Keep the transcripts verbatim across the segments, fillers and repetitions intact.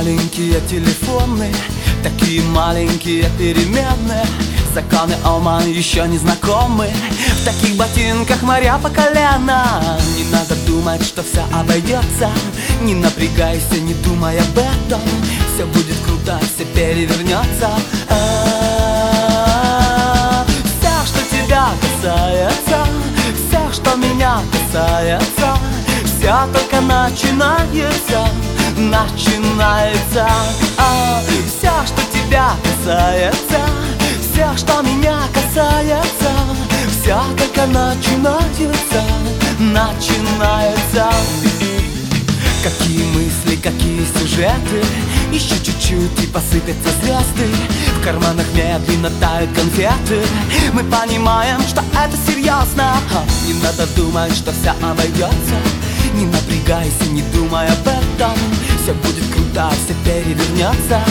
маленькие телефоны, такие маленькие перемены. Законы Оман еще не знакомы. В таких ботинках моря по колено. Не надо думать, что все обойдется. Не напрягайся, не думай об этом. Все будет круто, все перевернется. Все, что тебя касается, все, что меня касается, все только начинается, начинается. Все, что тебя касается, все, что меня касается, все только начинается, начинается. Какие мысли, какие сюжеты, еще чуть-чуть и посыпятся звезды. В карманах медленно тают конфеты. Мы понимаем, что это серьезно. Не надо думать, что все обойдется. Не напрягайся, не думай об этом. Все будет круто, все перевернется.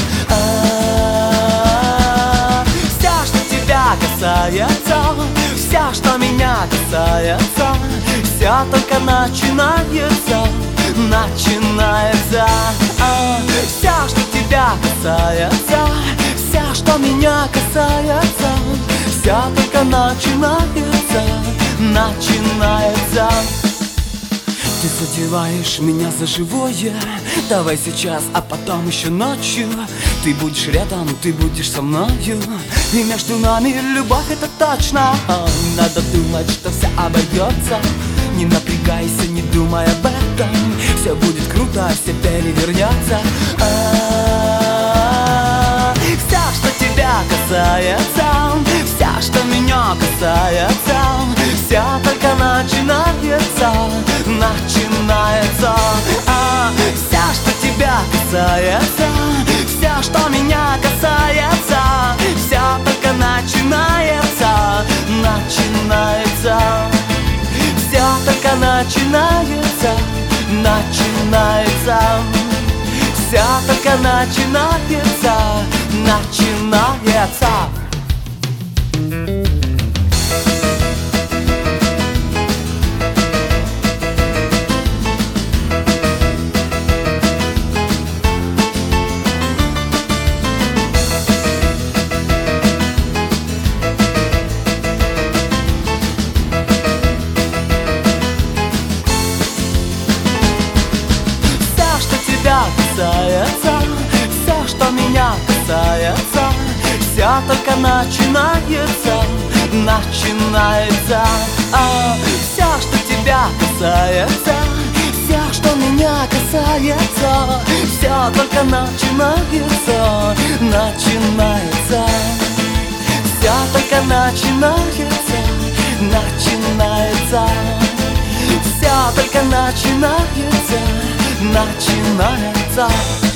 Все, что тебя касается, все, что меня касается, все только начинается, начинается. Все, что тебя касается, все, что меня касается, все только начинается, начинается. Ты задеваешь меня за живое. Давай сейчас, а потом еще ночью. Ты будешь рядом, ты будешь со мною. И между нами любовь, это точно. Не надо думать, что все обойдется. Не напрягайся, не думай об этом. Все будет круто, все перевернется. Все, что тебя касается, все, что меня касается, все только начинается, начинается. Все, что тебя касается, все, что меня касается, все только начинается, начинается. Все только начинается, начинается. Все только начинается, начинается. Касается, все, что меня касается, все только начинается, начинается. Все, что тебя касается, все, что меня касается, все только начинается, начинается. Все только начинается, начинается. Все только начинается, начинается.